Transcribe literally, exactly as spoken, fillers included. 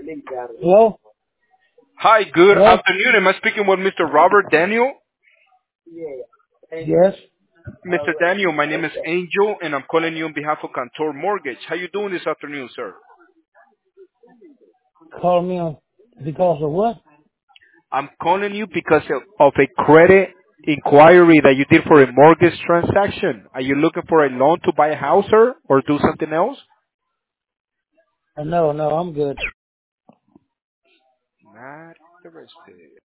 Hello? Hi, good Hello? afternoon. Am I speaking with Mister Robert Daniel? Yes? Mister Daniel, my name is Angel, and I'm calling you on behalf of Cantor Mortgage. How you doing this afternoon, sir? Call me on because of what? I'm calling you because of, of a credit inquiry that you did for a mortgage transaction. Are you looking for a loan to buy a house, sir, or do something else? Uh, no, no, I'm good. Not interested.